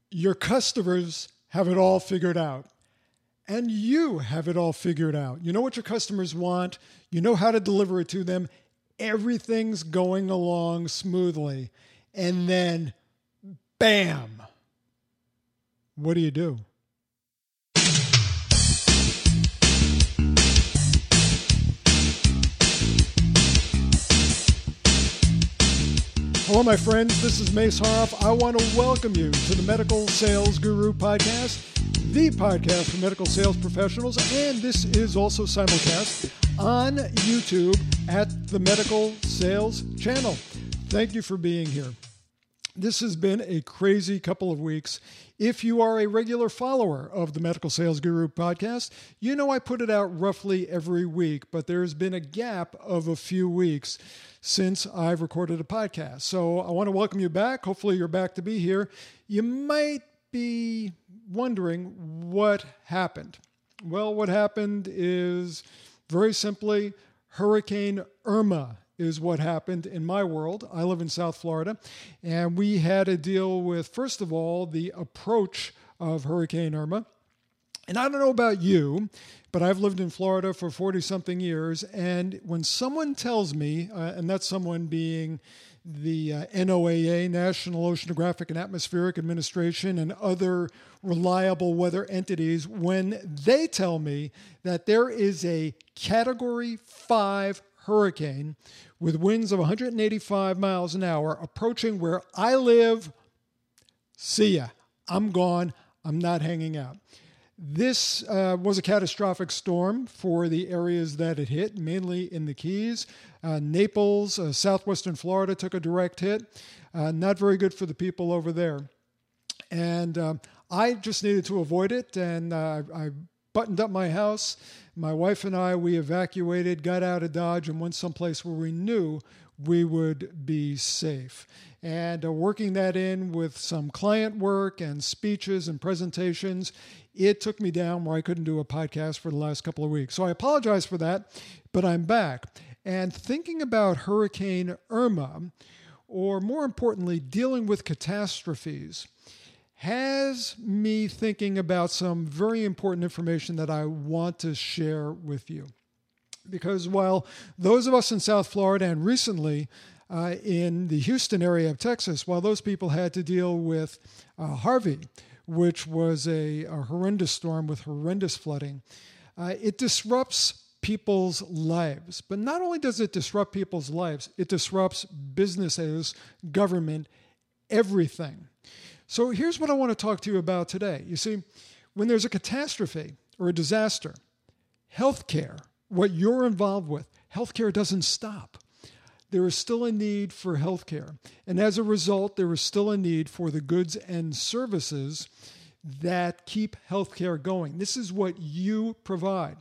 Your customers have it all figured out. And you have it all figured out. You know what your customers want. You know how to deliver it to them. Everything's going along smoothly. And then, bam! What do you do? Hello, my friends. This is Mace Haroff. I want to welcome you to the Medical Sales Guru Podcast, the podcast for medical sales professionals, and this is also simulcast on YouTube at the Medical Sales Channel. Thank you for being here. This has been a crazy couple of weeks. If you are a regular follower of the Medical Sales Guru Podcast, you know I put it out roughly every week, but there's been a gap of a few weeks since I've recorded a podcast. So I want to welcome you back. Hopefully you're back to be here. You might be wondering what happened. Well, what happened is very simply Hurricane Irma is what happened in my world. I live in South Florida, and we had to deal with, first of all, the approach of Hurricane Irma. And I don't know about you, but I've lived in Florida for 40-something years, and when someone tells me, and that's someone being the NOAA, National Oceanographic and Atmospheric Administration, and other reliable weather entities, when they tell me that there is a Category 5 hurricane with winds of 185 miles an hour approaching where I live, see ya. I'm gone. I'm not hanging out. This was a catastrophic storm for the areas that it hit, mainly in the Keys. Naples, southwestern Florida took a direct hit. Not very good for the people over there. And I just needed to avoid it, and I buttoned up my house. My wife and I, we evacuated, got out of Dodge, and went someplace where we knew we would be safe. And working that in with some client work and speeches and presentations, it took me down where I couldn't do a podcast for the last couple of weeks. So I apologize for that, but I'm back. And thinking about Hurricane Irma, or more importantly, dealing with catastrophes, has me thinking about some very important information that I want to share with you. Because while those of us in South Florida and recently in the Houston area of Texas, while those people had to deal with Harvey, which was a horrendous storm with horrendous flooding, it disrupts people's lives. But not only does it disrupt people's lives, it disrupts businesses, government, everything. So here's what I want to talk to you about today. You see, when there's a catastrophe or a disaster, healthcare, what you're involved with, healthcare doesn't stop. There is still a need for healthcare. And as a result, there is still a need for the goods and services that keep healthcare going. This is what you provide.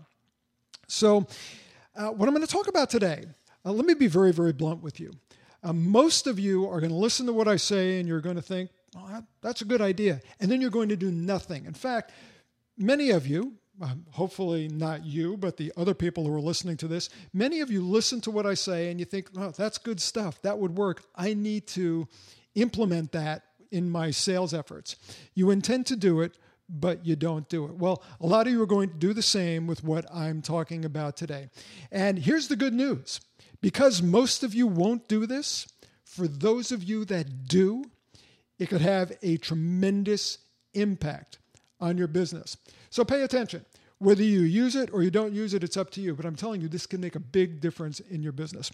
So what I'm going to talk about today, let me be very, very blunt with you. Most of you are going to listen to what I say and you're going to think, oh, that's a good idea. And then you're going to do nothing. In fact, many of you, hopefully not you, but the other people who are listening to this, many of you listen to what I say and you think, oh, that's good stuff. That would work. I need to implement that in my sales efforts. You intend to do it, but you don't do it. Well, a lot of you are going to do the same with what I'm talking about today. And here's the good news. Because most of you won't do this, for those of you that do, it could have a tremendous impact on your business. So pay attention. Whether you use it or you don't use it, it's up to you. But I'm telling you, this can make a big difference in your business.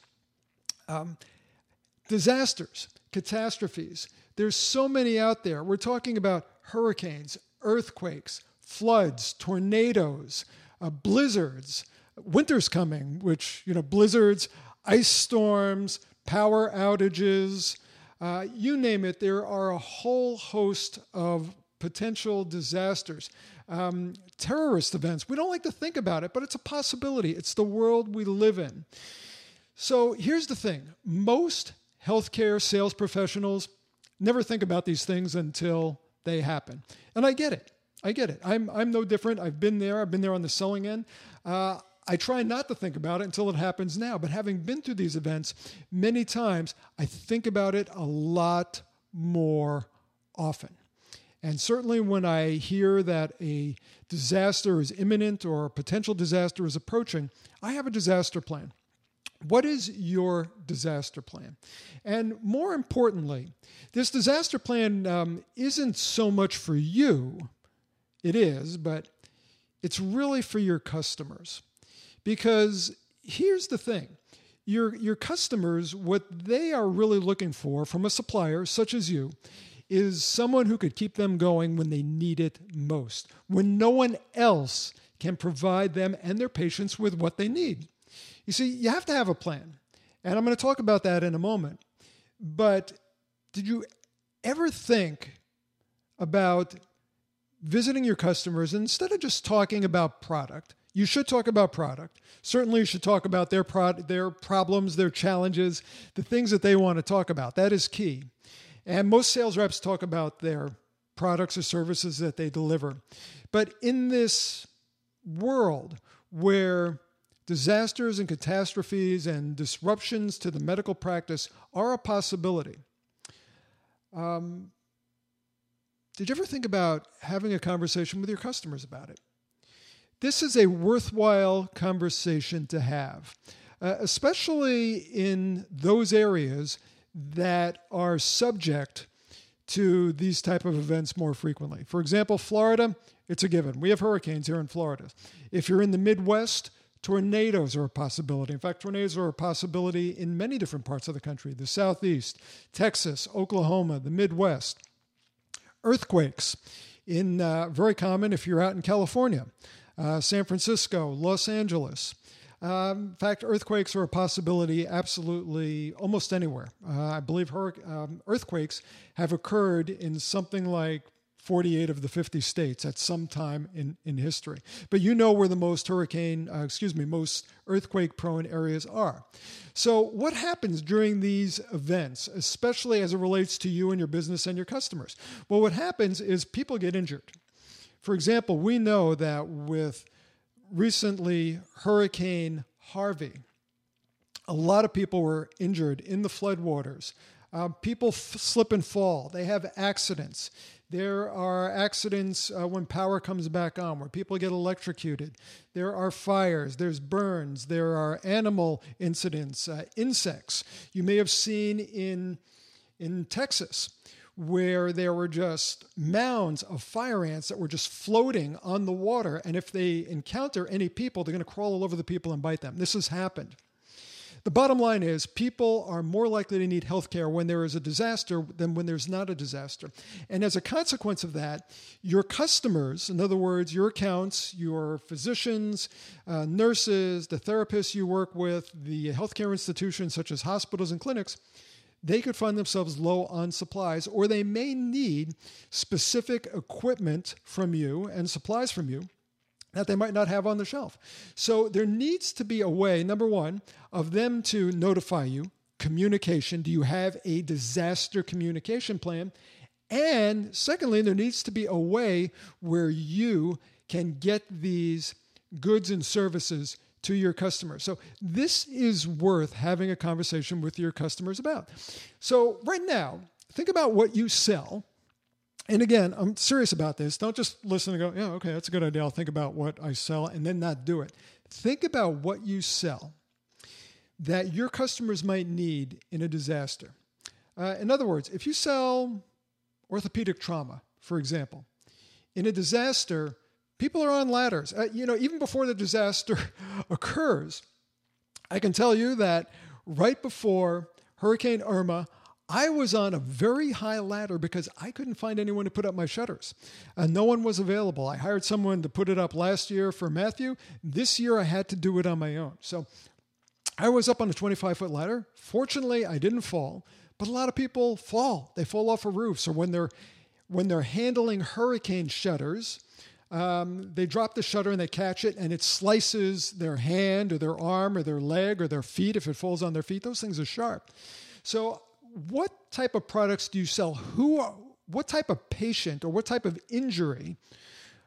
Disasters, catastrophes. There's so many out there. We're talking about hurricanes, earthquakes, floods, tornadoes, blizzards, winter's coming, which, blizzards, ice storms, power outages, you name it. There are a whole host of potential disasters. Terrorist events. We don't like to think about it, but it's a possibility. It's the world we live in. So here's the thing. Most healthcare sales professionals never think about these things until they happen. And I get it. I'm no different. I've been there on the selling end. I try not to think about it until it happens now. But having been through these events many times, I think about it a lot more often. And certainly when I hear that a disaster is imminent or a potential disaster is approaching, I have a disaster plan. What is your disaster plan? And more importantly, this disaster plan isn't so much for you. It is, but it's really for your customers. Because here's the thing. Your customers, what they are really looking for from a supplier such as you, is someone who could keep them going when they need it most, when no one else can provide them and their patients with what they need. You see, you have to have a plan, and I'm going to talk about that in a moment. But did you ever think about visiting your customers, and instead of just talking about product? You should talk about product. Certainly you should talk about their problems, their challenges, the things that they want to talk about. That is key. And most sales reps talk about their products or services that they deliver. But in this world where disasters and catastrophes and disruptions to the medical practice are a possibility, did you ever think about having a conversation with your customers about it? This is a worthwhile conversation to have, especially in those areas that are subject to these type of events more frequently. For example, Florida, it's a given. We have hurricanes here in Florida. If you're in the Midwest, tornadoes are a possibility. In fact, tornadoes are a possibility in many different parts of the country. The Southeast, Texas, Oklahoma, the Midwest. Earthquakes, very common if you're out in California. San Francisco, Los Angeles. In fact, earthquakes are a possibility absolutely almost anywhere. I believe earthquakes have occurred in something like 48 of the 50 states at some time in history. But you know where the most most earthquake-prone areas are. So what happens during these events, especially as it relates to you and your business and your customers? Well, what happens is people get injured. For example, we know that with recently Hurricane Harvey, a lot of people were injured in the floodwaters. People slip and fall. They have accidents. There are accidents when power comes back on, where people get electrocuted. There are fires. There's burns. There are animal incidents, insects. You may have seen in Texas, where there were just mounds of fire ants that were just floating on the water. And if they encounter any people, they're going to crawl all over the people and bite them. This has happened. The bottom line is people are more likely to need health care when there is a disaster than when there's not a disaster. And as a consequence of that, your customers, in other words, your accounts, your physicians, nurses, the therapists you work with, the healthcare institutions such as hospitals and clinics, they could find themselves low on supplies, or they may need specific equipment from you and supplies from you that they might not have on the shelf. So there needs to be a way, number one, of them to notify you, communication. Do you have a disaster communication plan? And secondly, there needs to be a way where you can get these goods and services to your customers. So this is worth having a conversation with your customers about. So right now, think about what you sell. And again, I'm serious about this. Don't just listen and go, yeah, okay, that's a good idea. I'll think about what I sell and then not do it. Think about what you sell that your customers might need in a disaster. In other words, if you sell orthopedic trauma, for example, in a disaster, people are on ladders. Even before the disaster occurs, I can tell you that right before Hurricane Irma, I was on a very high ladder because I couldn't find anyone to put up my shutters. No one was available. I hired someone to put it up last year for Matthew. This year I had to do it on my own. So I was up on a 25-foot ladder. Fortunately, I didn't fall, but a lot of people fall. They fall off of roofs, or when they're handling hurricane shutters, they drop the shutter and they catch it and it slices their hand or their arm or their leg or their feet if it falls on their feet. Those things are sharp. So what type of products do you sell? What type of patient or what type of injury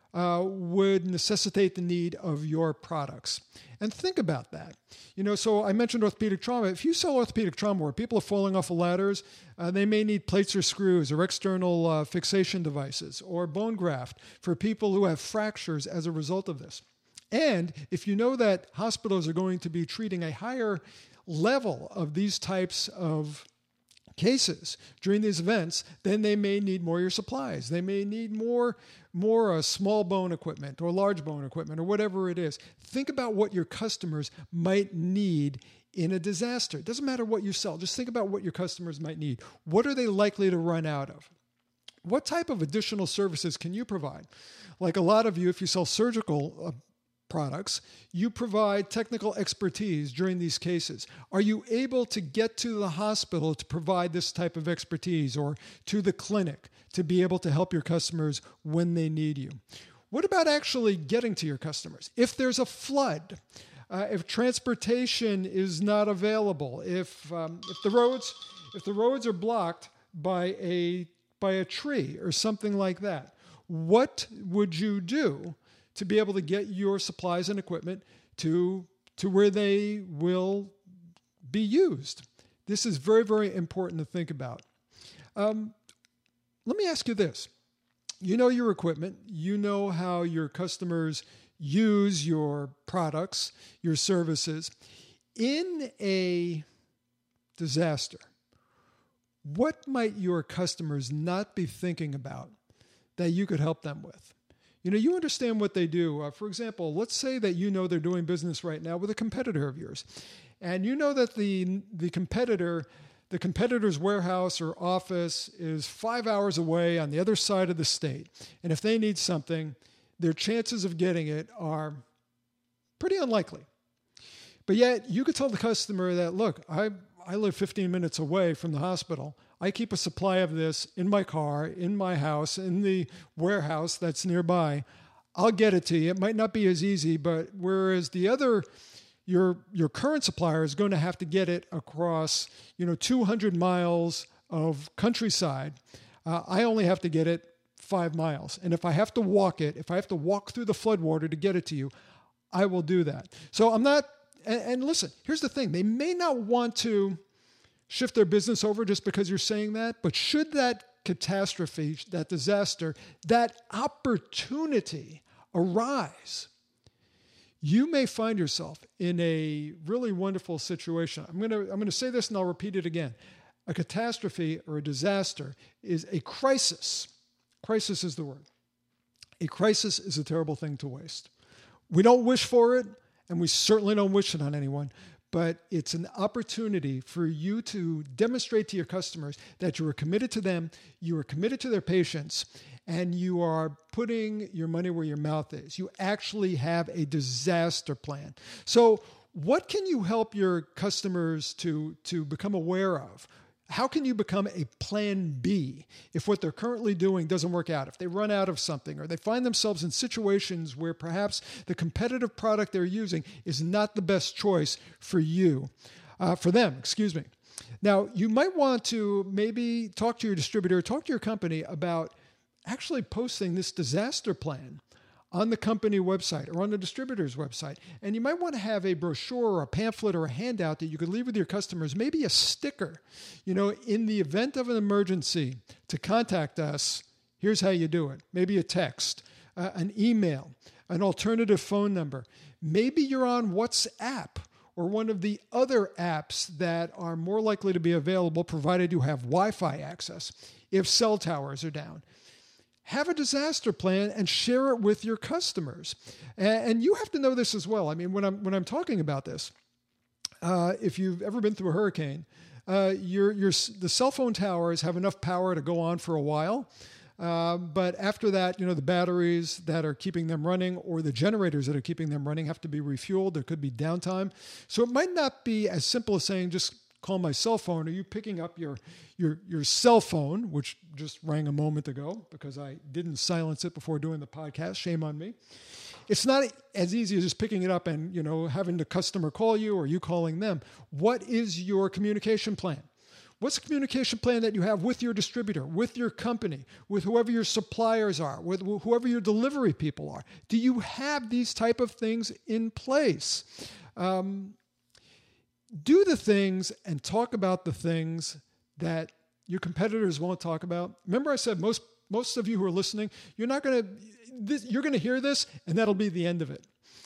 would necessitate the need of your products. And think about that. So I mentioned orthopedic trauma. If you sell orthopedic trauma where people are falling off of ladders, they may need plates or screws or external fixation devices or bone graft for people who have fractures as a result of this. And if you know that hospitals are going to be treating a higher level of these types of cases during these events, then they may need more of your supplies. They may need more small bone equipment or large bone equipment or whatever it is. Think about what your customers might need in a disaster. It doesn't matter what you sell. Just think about what your customers might need. What are they likely to run out of? What type of additional services can you provide? Like a lot of you, if you sell surgical products, you provide technical expertise during these cases. Are you able to get to the hospital to provide this type of expertise or to the clinic to be able to help your customers when they need you? What about actually getting to your customers? If there's a flood, if transportation is not available, if the roads are blocked by a tree or something like that, what would you do to be able to get your supplies and equipment to where they will be used? This is very, very important to think about. Let me ask you this. You know your equipment. You know how your customers use your products, your services. In a disaster, what might your customers not be thinking about that you could help them with? You understand what they do. For example, let's say that they're doing business right now with a competitor of yours. And you know that the competitor's warehouse or office is 5 hours away on the other side of the state. And if they need something, their chances of getting it are pretty unlikely. But yet you could tell the customer that, look, I live 15 minutes away from the hospital. I keep a supply of this in my car, in my house, in the warehouse that's nearby. I'll get it to you. It might not be as easy, but whereas the other, your current supplier is going to have to get it across, 200 miles of countryside, I only have to get it 5 miles. And if I have to walk through the floodwater to get it to you, I will do that. So I'm not, and listen, here's the thing. They may not want to shift their business over just because you're saying that, but should that catastrophe, that disaster, that opportunity arise, you may find yourself in a really wonderful situation. I'm going to say this and I'll repeat it again. A catastrophe or a disaster is a crisis. Crisis is the word. A crisis is a terrible thing to waste. We don't wish for it, and we certainly don't wish it on anyone, but it's an opportunity for you to demonstrate to your customers that you are committed to them, you are committed to their patients, and you are putting your money where your mouth is. You actually have a disaster plan. So what can you help your customers to become aware of? How can you become a plan B if what they're currently doing doesn't work out, if they run out of something, or they find themselves in situations where perhaps the competitive product they're using is not the best choice for them. Now, you might want to maybe talk to your distributor, talk to your company about actually posting this disaster plan on the company website or on the distributor's website. And you might want to have a brochure or a pamphlet or a handout that you could leave with your customers, maybe a sticker, in the event of an emergency to contact us, here's how you do it. Maybe a text, an email, an alternative phone number. Maybe you're on WhatsApp or one of the other apps that are more likely to be available provided you have Wi-Fi access if cell towers are down. Have a disaster plan and share it with your customers. And you have to know this as well. I mean, when I'm talking about this, if you've ever been through a hurricane, the cell phone towers have enough power to go on for a while. But after that, the batteries that are keeping them running or the generators that are keeping them running have to be refueled. There could be downtime. So it might not be as simple as saying, just call my cell phone. Are you picking up your cell phone, which just rang a moment ago because I didn't silence it before doing the podcast? Shame on me. It's not as easy as just picking it up and, having the customer call you or you calling them. What is your communication plan? What's the communication plan that you have with your distributor, with your company, with whoever your suppliers are, with whoever your delivery people are? Do you have these type of things in place? Do the things and talk about the things that your competitors won't talk about. Remember I said most of you who are listening, you're going to hear this and that'll be the end of it.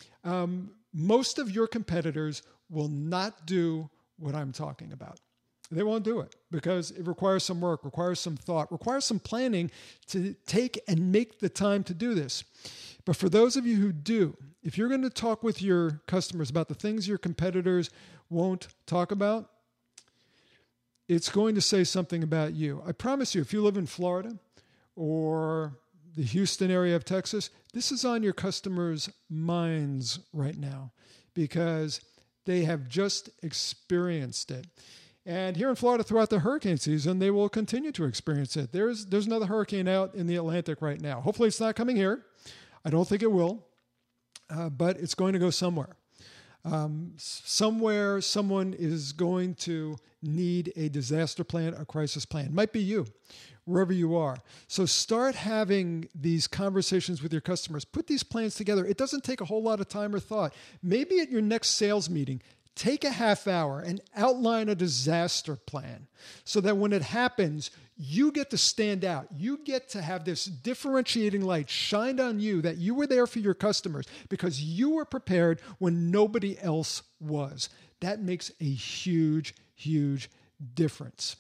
Most of your competitors will not do what I'm talking about. They won't do it because it requires some work, requires some thought, requires some planning to take and make the time to do this. But for those of you who do, if you're going to talk with your customers about the things your competitors won't talk about, it's going to say something about you. I promise you, if you live in Florida or the Houston area of Texas, this is on your customers' minds right now because they have just experienced it. And here in Florida, throughout the hurricane season, they will continue to experience it. There's another hurricane out in the Atlantic right now. Hopefully it's not coming here. I don't think it will, but it's going to go somewhere. Somewhere, someone is going to need a disaster plan, a crisis plan. It might be you, wherever you are. So start having these conversations with your customers. Put these plans together. It doesn't take a whole lot of time or thought. Maybe at your next sales meeting, take a half hour and outline a disaster plan so that when it happens, you get to stand out. You get to have this differentiating light shined on you that you were there for your customers because you were prepared when nobody else was. That makes a huge, huge difference.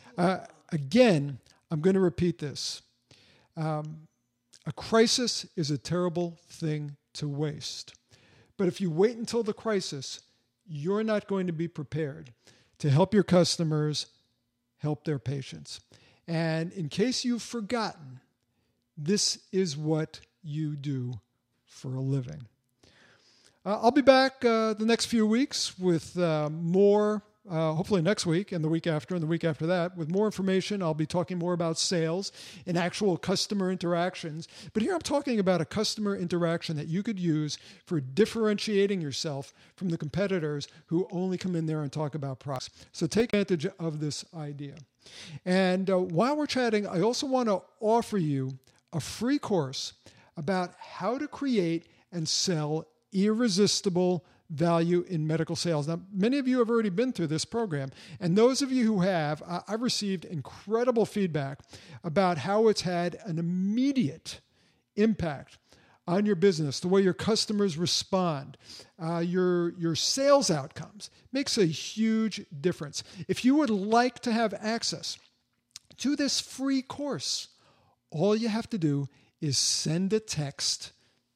Again, I'm going to repeat this. A crisis is a terrible thing to waste. But if you wait until the crisis, you're not going to be prepared to help your customers help their patients. And in case you've forgotten, this is what you do for a living. I'll be back the next few weeks with more, hopefully next week and the week after and the week after that, with more information. I'll be talking more about sales and actual customer interactions. But here I'm talking about a customer interaction that you could use for differentiating yourself from the competitors who only come in there and talk about products. So take advantage of this idea. And while we're chatting, I also want to offer you a free course about how to create and sell irresistible value in medical sales. Now, many of you have already been through this program, and those of you who have, I've received incredible feedback about how it's had an immediate impact on your business, the way your customers respond, your sales outcomes. Makes a huge difference. If you would like to have access to this free course, all you have to do is send a text,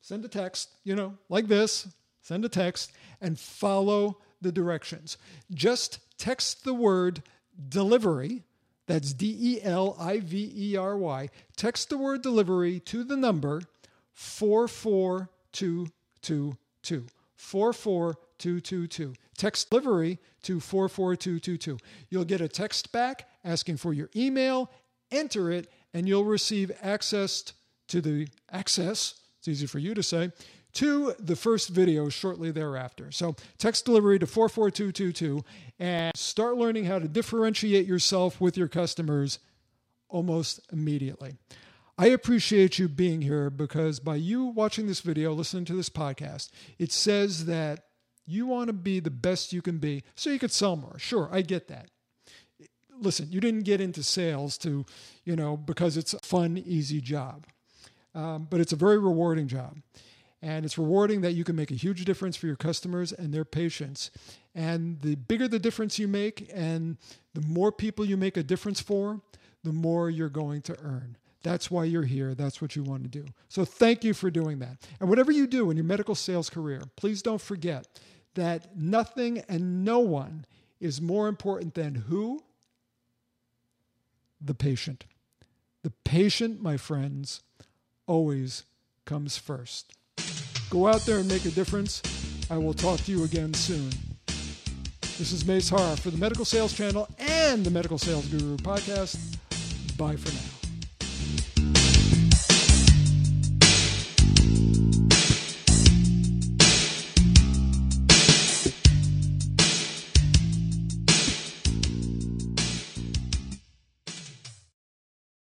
like this, send a text and follow the directions. Just text the word delivery, that's DELIVERY, text the word delivery to the number 44222. 44222. Text delivery to 44222. You'll get a text back asking for your email, enter it, and you'll receive access, it's easy for you to say, to the first video shortly thereafter. So text delivery to 44222 and start learning how to differentiate yourself with your customers almost immediately. I appreciate you being here because by you watching this video, listening to this podcast, it says that you want to be the best you can be so you could sell more. Sure, I get that. Listen, you didn't get into sales because it's a fun, easy job. But it's a very rewarding job. And it's rewarding that you can make a huge difference for your customers and their patients. And the bigger the difference you make and the more people you make a difference for, the more you're going to earn. That's why you're here. That's what you want to do. So thank you for doing that. And whatever you do in your medical sales career, please don't forget that nothing and no one is more important than who? The patient. The patient, my friends, always comes first. Go out there and make a difference. I will talk to you again soon. This is Mace Harr for the Medical Sales Channel and the Medical Sales Guru podcast. Bye for now.